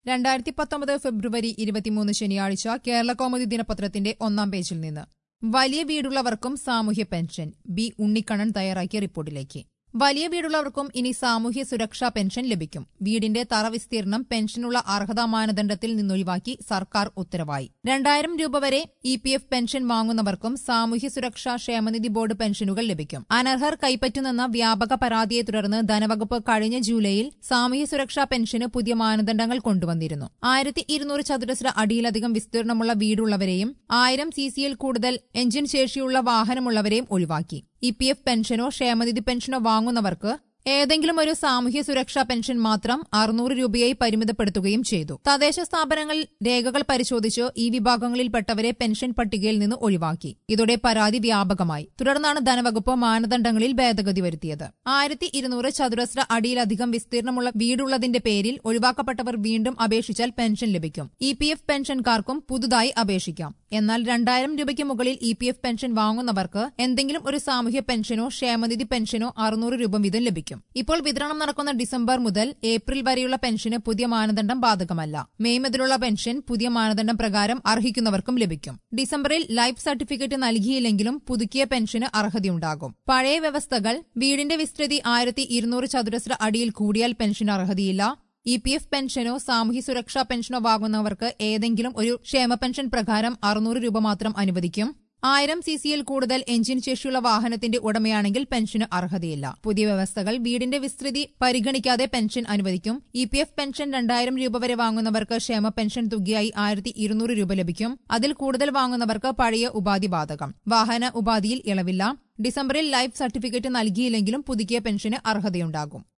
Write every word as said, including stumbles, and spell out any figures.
രണ്ടായിരത്തി പത്തൊമ്പത് ഫെബ്രുവരി ഇരുപത്തിമൂന്ന് ശനിയാഴ്ച കേരളകൗമുദി ദിനപത്രത്തിന്റെ ഒന്നാം പേജിൽ നിന്ന് വലിയ വീടുള്ളവർക്കും സാമൂഹ്യ പെൻഷൻ ബി ഉണ്ണിക്കണ്ണൻ തയ്യാറാക്കിയ റിപ്പോർട്ടിലേക്ക്. വലിയ വീടുള്ളവർക്കും ഇനി സാമൂഹ്യ സുരക്ഷാ പെൻഷൻ ലഭിക്കും. വീടിന്റെ തറ വിസ്തീർണം പെൻഷനുള്ള അർഹതാ മാനദണ്ഡത്തിൽ നിന്നൊഴിവാക്കി സർക്കാർ ഉത്തരവായി. രണ്ടായിരം രൂപ വരെ ഇ പി എഫ് പെൻഷൻ വാങ്ങുന്നവർക്കും സാമൂഹ്യ സുരക്ഷാ ക്ഷേമനിധി ബോർഡ് പെൻഷനുകൾ ലഭിക്കും. അനർഹർ കൈപ്പറ്റുന്നെന്ന വ്യാപക പരാതിയെ തുടർന്ന് ധനവകുപ്പ് കഴിഞ്ഞ ജൂലൈയിൽ സാമൂഹ്യ സുരക്ഷാ പെൻഷന് പുതിയ മാനദണ്ഡങ്ങൾ കൊണ്ടുവന്നിരുന്നു. ആയിരത്തി ഇരുന്നൂറ് ചതുരശ്ര അടിയിലധികം വിസ്തീർണമുള്ള വീടുള്ളവരെയും ആയിരം സി സിയിൽ കൂടുതൽ എഞ്ചിൻ ശേഷിയുള്ള വാഹനമുള്ളവരെയും ഒഴിവാക്കി. ഇ പി എഫ് പെൻഷനോ ക്ഷേമനിധി പെൻഷനോ വാങ്ങുന്നവർക്ക് ഏതെങ്കിലും ഒരു സാമൂഹ്യ സുരക്ഷാ പെൻഷൻ മാത്രം അറുന്നൂറ് രൂപയായി പരിമിതപ്പെടുത്തുകയും ചെയ്തു. തദ്ദേശ സ്ഥാപനങ്ങൾ രേഖകൾ പരിശോധിച്ച് ഈ വിഭാഗങ്ങളിൽപ്പെട്ടവരെ പെൻഷൻ പട്ടികയിൽ നിന്ന് ഒഴിവാക്കി. ഇതോടെ പരാതി വ്യാപകമായി. തുടർന്നാണ് ധനവകുപ്പ് മാനദണ്ഡങ്ങളിൽ ഭേദഗതി വരുത്തിയത്. ആയിരത്തി ഇരുന്നൂറ് ചതുരശ്ര അടിയിലധികം വിസ്തീർണമുള്ള വീടുള്ളതിന്റെ പേരിൽ ഒഴിവാക്കപ്പെട്ടവർ വീണ്ടും അപേക്ഷിച്ചാൽ പെൻഷൻ ലഭിക്കും. ഇ പി എഫ് പെൻഷൻകാർക്കും പുതുതായി അപേക്ഷിക്കാം. എന്നാൽ രണ്ടായിരം രൂപയ്ക്ക് മുകളിൽ ഇ പി എഫ് പെൻഷൻ വാങ്ങുന്നവർക്ക് എന്തെങ്കിലും ഒരു സാമൂഹ്യ പെൻഷനോ ക്ഷേമനിധി പെൻഷനോ അറുന്നൂറ് രൂപ വീതം ലഭിക്കും. ഇപ്പോൾ വിതരണം നടക്കുന്ന ഡിസംബർ മുതൽ ഏപ്രിൽ വരെയുള്ള പെൻഷന് പുതിയ മാനദണ്ഡം ബാധകമല്ല. മെയ് മുതലുള്ള പെൻഷൻ പുതിയ മാനദണ്ഡം പ്രകാരം അർഹിക്കുന്നവർക്കും ലഭിക്കും. ഡിസംബറിൽ ലൈഫ് സർട്ടിഫിക്കറ്റ് നൽകിയില്ലെങ്കിലും പുതുക്കിയ പെൻഷന് അർഹതയുണ്ടാകും. പഴയ വ്യവസ്ഥകൾ വീടിന്റെ വിസ്തൃതി ആയിരത്തി ഇരുന്നൂറ് ചതുരശ്ര അടിയിൽ കൂടിയാൽ പെൻഷന് അർഹതയില്ല. ഇ പി എഫ് പെൻഷനോ സാമൂഹ്യ സുരക്ഷാ പെൻഷനോ വാങ്ങുന്നവർക്ക് ഏതെങ്കിലും ഒരു ക്ഷേമ പെൻഷൻ പ്രകാരം അറുന്നൂറ് രൂപ മാത്രം അനുവദിക്കും. ആയിരം സി സിയിൽ കൂടുതൽ എഞ്ചിൻ ശേഷിയുള്ള വാഹനത്തിന്റെ ഉടമയാണെങ്കിൽ പെൻഷന് അർഹതയില്ല. പുതിയ വ്യവസ്ഥകൾ വീടിന്റെ വിസ്തൃതി പരിഗണിക്കാതെ പെൻഷൻ അനുവദിക്കും. ഇ പി എഫ് പെൻഷൻ രണ്ടായിരം രൂപ വരെ വാങ്ങുന്നവർക്ക് ക്ഷേമ പെൻഷൻ തുകയായി ആയിരത്തി ഇരുന്നൂറ് രൂപ ലഭിക്കും. അതിൽ കൂടുതൽ വാങ്ങുന്നവർക്ക് പഴയ ഉപാധി ബാധകം. വാഹന ഉപാധിയിൽ ഇളവില്ല. ഡിസംബറിൽ ലൈഫ് സർട്ടിഫിക്കറ്റ് നൽകിയില്ലെങ്കിലും പുതുക്കിയ പെൻഷന് അർഹതയുണ്ടാകും.